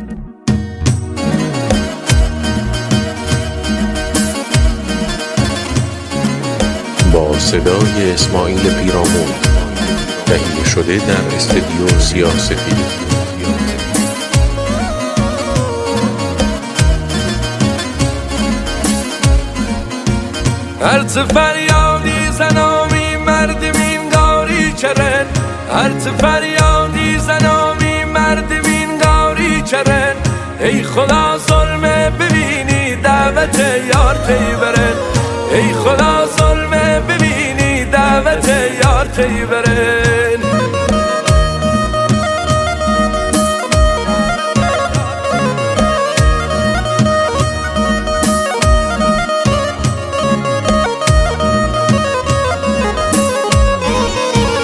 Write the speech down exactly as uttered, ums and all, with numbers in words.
با صدای اسماعیل پیرامون، تهیه شده در استودیو سیاه‌سفید. هرچه فریادی زنامی مرد وینگاری چرن، هرچه فریادی زنامی مرد وینگاری چرن. ای خدا ظلمه ببینی دعوت یار تی برن، ای خدا ظلمه ببینی دعوت یار تی برن.